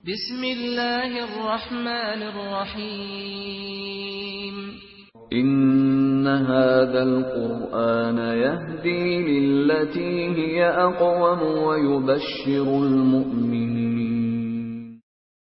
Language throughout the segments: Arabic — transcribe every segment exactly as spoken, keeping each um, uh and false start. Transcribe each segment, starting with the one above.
بسم الله الرحمن الرحيم إن هذا القرآن يهدي للتي هي أقوم ويبشر المؤمنين.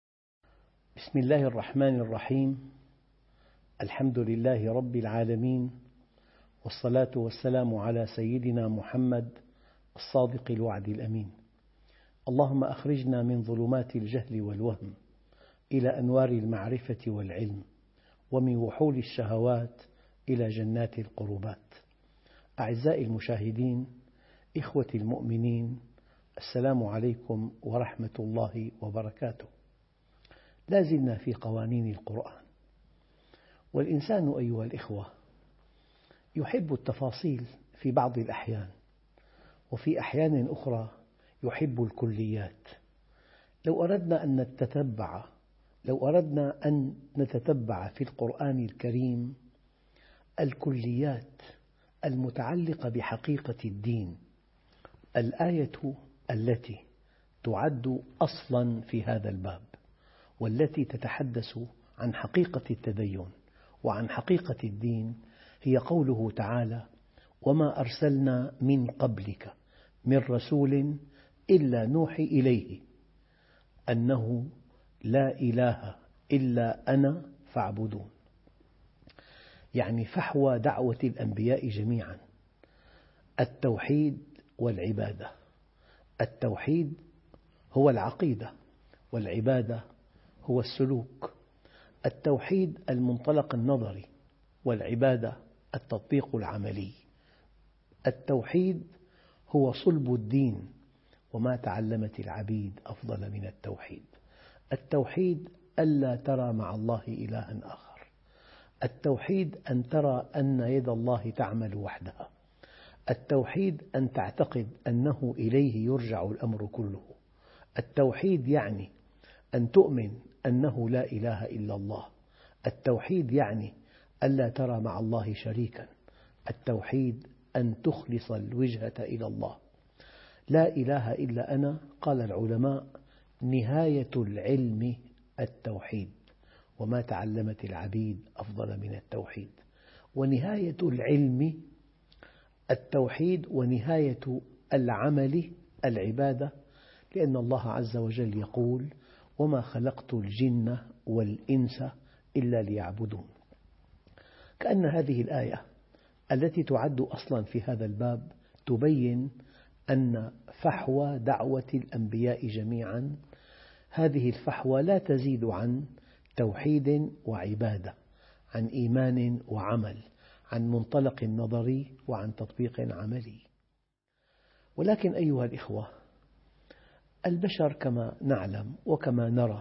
بسم الله الرحمن الرحيم. الحمد لله رب العالمين، والصلاة والسلام على سيدنا محمد الصادق الوعد الأمين. اللهم أخرجنا من ظلمات الجهل والوهم إلى أنوار المعرفة والعلم، ومن وحول الشهوات إلى جنات القربات. أعزائي المشاهدين، إخوتي المؤمنين، السلام عليكم ورحمة الله وبركاته. لا زلنا في قوانين القرآن، والإنسان أيها الإخوة يحب التفاصيل في بعض الأحيان، وفي أحيان أخرى يحب الكليات. لو أردنا أن نتتبع لو أردنا أن نتتبع في القرآن الكريم الكليات المتعلقة بحقيقة الدين، الآية التي تعد أصلاً في هذا الباب، والتي تتحدث عن حقيقة التدين وعن حقيقة الدين، هي قوله تعالى: وما أرسلنا من قبلك من رسول إلا نوحي إليه أنه لا إله إلا أنا فاعبدون. يعني فحوى دعوة الأنبياء جميعا التوحيد والعبادة. التوحيد هو العقيدة، والعبادة هو السلوك. التوحيد المنطلق النظري، والعبادة التطبيق العملي. التوحيد هو صلب الدين، وما تعلمت العبيد أفضل من التوحيد. التوحيد ألا ترى مع الله إلها آخر. التوحيد أن ترى أن يد الله تعمل وحدها. التوحيد أن تعتقد أنه إليه يرجع الأمر كله. التوحيد يعني أن تؤمن أنه لا إله إلا الله. التوحيد يعني ألا ترى مع الله شريكا. التوحيد أن تخلص الوجهة إلى الله. لا إله إلا أنا، قال العلماء، نهاية العلم التوحيد، وما تعلمت العبيد أفضل من التوحيد. ونهاية العلم التوحيد، ونهاية العمل العبادة، لأن الله عز وجل يقول: وما خلقت الجن والإنس إلا ليعبدون. كأن هذه الآية التي تعد أصلا في هذا الباب تبين أن فحوى دعوة الأنبياء جميعا، هذه الفحوى لا تزيد عن توحيد وعبادة، عن إيمان وعمل، عن منطلق نظري وعن تطبيق عملي. ولكن أيها الإخوة، البشر كما نعلم وكما نرى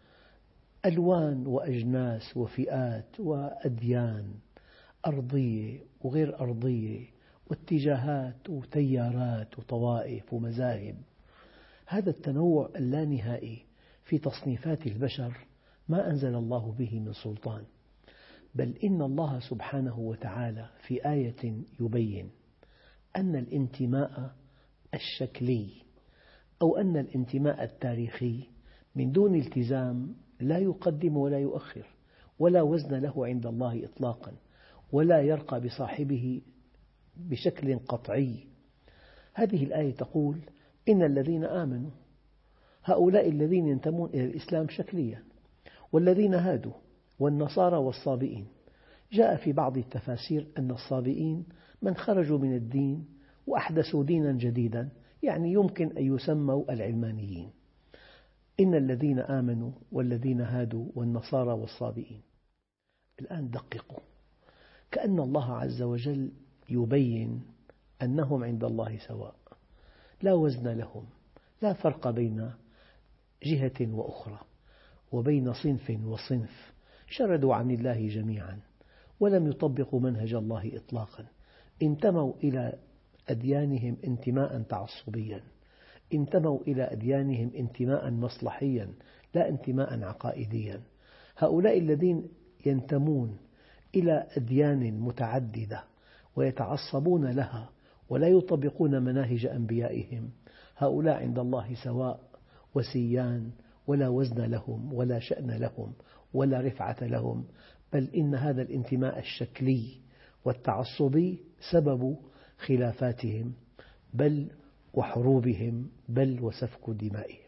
ألوان وأجناس وفئات وأديان أرضية وغير أرضية، واتجاهات وتيارات وطوائف ومذاهب. هذا التنوع اللانهائي في تصنيفات البشر ما أنزل الله به من سلطان، بل إن الله سبحانه وتعالى في آية يبين أن الانتماء الشكلي أو أن الانتماء التاريخي من دون التزام لا يقدم ولا يؤخر، ولا وزن له عند الله إطلاقا، ولا يرقى بصاحبه بشكل قطعي. هذه الآية تقول: إن الذين آمنوا، هؤلاء الذين ينتمون إلى الإسلام شكليا، والذين هادوا والنصارى والصابئين. جاء في بعض التفاسير أن الصابئين من خرجوا من الدين وأحدثوا دينا جديدا، يعني يمكن أن يسموا العلمانيين. إن الذين آمنوا والذين هادوا والنصارى والصابئين. الآن دققوا، كأن الله عز وجل يبين أنهم عند الله سواء، لا وزن لهم، لا فرق بين جهة وأخرى، وبين صنف وصنف. شردوا عن الله جميعا ولم يطبقوا منهج الله إطلاقا. انتموا إلى أديانهم انتماء تعصبيا، انتموا إلى أديانهم انتماء مصلحيا لا انتماء عقائديا. هؤلاء الذين ينتمون إلى أديان متعددة ويتعصبون لها ولا يطبقون مناهج أنبيائهم، هؤلاء عند الله سواء وسيان ولا وزن لهم ولا شأن لهم ولا رفعة لهم، بل إن هذا الانتماء الشكلي والتعصبي سبب خلافاتهم بل وحروبهم بل وسفك دمائهم.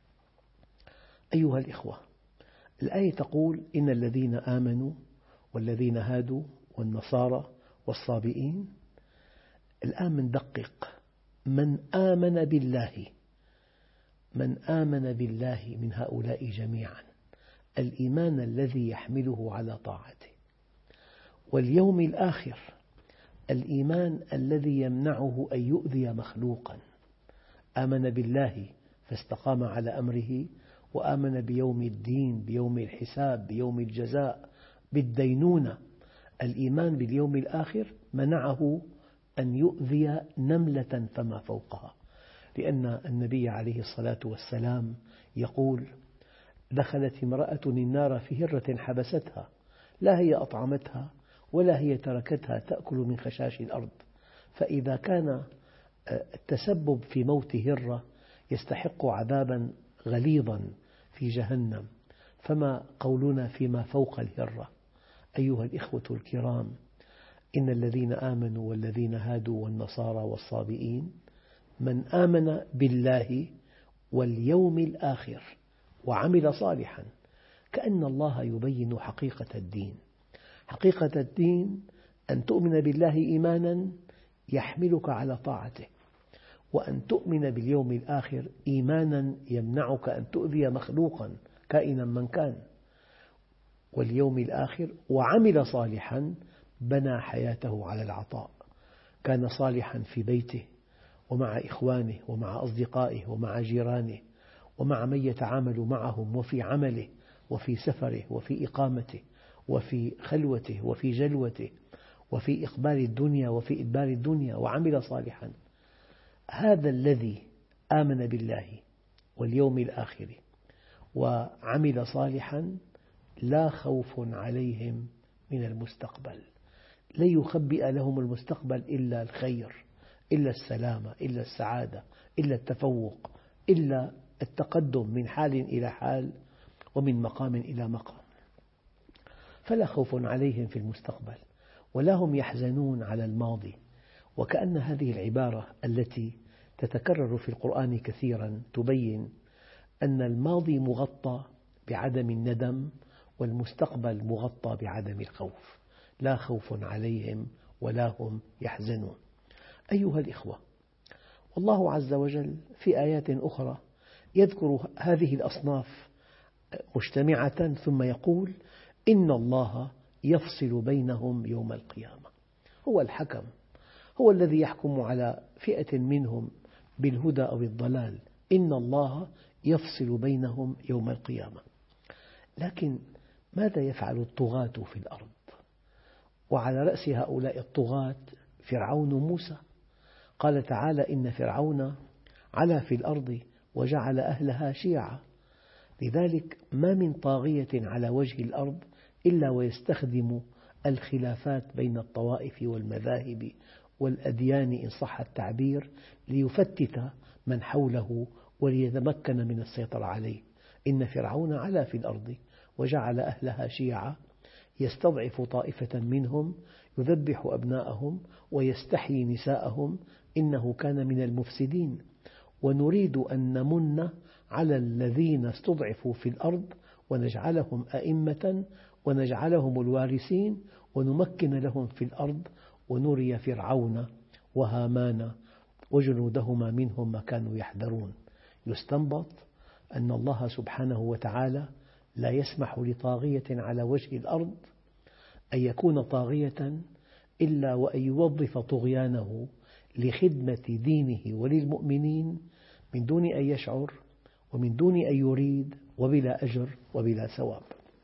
أيها الإخوة، الآية تقول إن الذين آمنوا والذين هادوا والنصارى والصابئين. الآن مندقق، من آمن بالله، من آمن بالله من هؤلاء جميعا الإيمان الذي يحمله على طاعته، واليوم الآخر الإيمان الذي يمنعه أن يؤذي مخلوقا. آمن بالله فاستقام على أمره، وآمن بيوم الدين، بيوم الحساب، بيوم الجزاء، بالدينونة. الإيمان باليوم الآخر منعه أن يؤذي نملة فما فوقها، لأن النبي عليه الصلاة والسلام يقول: دخلت امرأة النار في هرة حبستها، لا هي أطعمتها ولا هي تركتها تأكل من خشاش الأرض. فإذا كان التسبب في موت هرة يستحق عذابا غليظا في جهنم، فما قولنا فيما فوق الهرة؟ أيها الإخوة الكرام، إن الذين آمنوا والذين هادوا والنصارى والصابئين، من آمن بالله واليوم الآخر وعمل صالحا، كأن الله يبين حقيقة الدين. حقيقة الدين أن تؤمن بالله إيمانا يحملك على طاعته، وأن تؤمن باليوم الآخر إيمانا يمنعك أن تؤذي مخلوقا كائنا من كان. واليوم الآخر وعمل صالحا، بنى حياته على العطاء، كان صالحا في بيته ومع إخوانه ومع أصدقائه ومع جيرانه ومع من يتعامل معهم، وفي عمله وفي سفره وفي إقامته وفي خلوته وفي جلوته وفي إقبال الدنيا وفي إدبار الدنيا، وعمل صالحا. هذا الذي آمن بالله واليوم الآخر وعمل صالحا لا خوف عليهم من المستقبل، لن يخبئ لهم المستقبل إلا الخير، إلا السلامة، إلا السعادة، إلا التفوق، إلا التقدم من حال إلى حال ومن مقام إلى مقام. فلا خوف عليهم في المستقبل ولا هم يحزنون على الماضي. وكأن هذه العبارة التي تتكرر في القرآن كثيرا تبين أن الماضي مغطى بعدم الندم، والمستقبل مغطى بعدم الخوف، لا خوف عليهم ولا هم يحزنون. أيها الإخوة، والله عز وجل في آيات أخرى يذكر هذه الأصناف مجتمعة ثم يقول: إن الله يفصل بينهم يوم القيامة. هو الحكم، هو الذي يحكم على فئة منهم بالهدى أو الضلال. إن الله يفصل بينهم يوم القيامة. لكن ماذا يفعل الطغاة في الأرض؟ وعلى رأس هؤلاء الطغاة فرعون موسى. قال تعالى: إن فرعون علا في الأرض وجعل أهلها شيعا. لذلك ما من طاغية على وجه الأرض إلا ويستخدم الخلافات بين الطوائف والمذاهب والأديان إن صح التعبير ليفتت من حوله وليتمكن من السيطرة عليه. إن فرعون علا في الأرض وجعل أهلها شيعا يستضعف طائفة منهم يذبح أبناءهم ويستحيي نساءهم إنه كان من المفسدين. ونريد أن نمن على الذين استضعفوا في الأرض ونجعلهم أئمة ونجعلهم الوارثين ونمكن لهم في الأرض ونري فرعون وهامان وجنودهما منهم ما كانوا يحذرون. يستنبط أن الله سبحانه وتعالى لا يسمح لطاغية على وجه الأرض أن يكون طاغية إلا وأن يوظف طغيانه لخدمة دينه وللمؤمنين من دون أن يشعر ومن دون أن يريد وبلا أجر وبلا ثواب.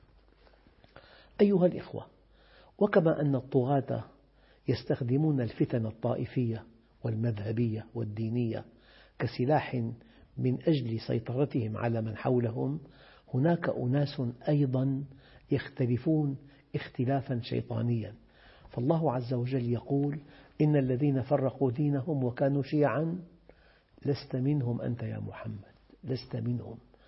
أيها الإخوة، وكما أن الطغاة يستخدمون الفتن الطائفية والمذهبية والدينية كسلاح من أجل سيطرتهم على من حولهم، هناك أناس أيضا يختلفون اختلافا شيطانيا. فالله عز وجل يقول: إن الذين فرقوا دينهم وكانوا شيعا لست منهم أنت يا محمد، لست منهم.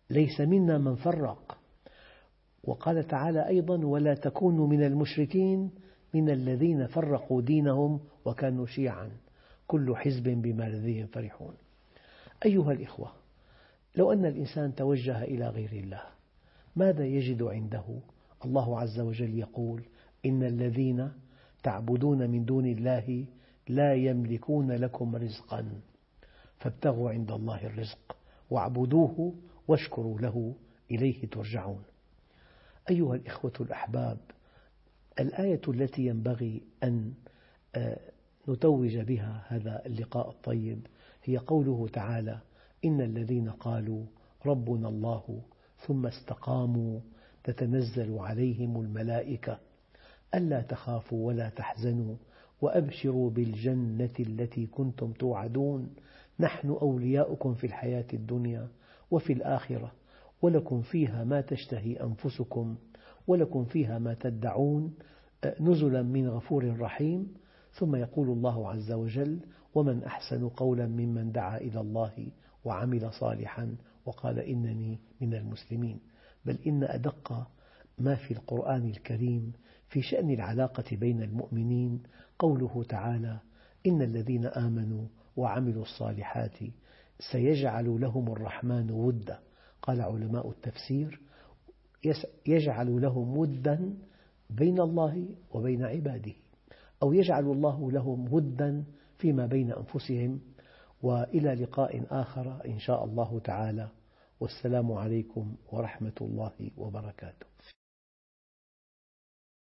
ليس منا من فرق. وقال تعالى أيضا: ولا تكونوا من المشركين من الذين فرقوا دينهم وكانوا شيعا كل حزب بما لديهم فرحون. أيها الإخوة، لو أن الإنسان توجه إلى غير الله ماذا يجد عنده؟ الله عز وجل يقول: إن الذين تعبدون من دون الله لا يملكون لكم رزقا فابتغوا عند الله الرزق واعبدوه واشكروا له إليه ترجعون. أيها الإخوة الأحباب، الآية التي ينبغي أن نتوج بها هذا اللقاء الطيب هي قوله تعالى: إن الذين قالوا ربنا الله ثم استقاموا تتنزل عليهم الملائكة ألا تخافوا ولا تحزنوا وأبشروا بالجنة التي كنتم توعدون نحن أولياؤكم في الحياة الدنيا وفي الآخرة ولكم فيها ما تشتهي أنفسكم ولكم فيها ما تدعون نزلا من غفور رحيم. ثم يقول الله عز وجل: ومن أحسن قولا ممن دعا إلى الله وعمل صالحا وقال إنني من المسلمين. بل إن أدق ما في القرآن الكريم في شأن العلاقة بين المؤمنين قوله تعالى: إن الذين آمنوا وعملوا الصالحات سيجعل لهم الرحمن ودا. قال علماء التفسير: يجعل لهم ودا بين الله وبين عباده، أو يجعل الله لهم ودا فيما بين أنفسهم. وإلى لقاء آخر إن شاء الله تعالى، والسلام عليكم ورحمة الله وبركاته.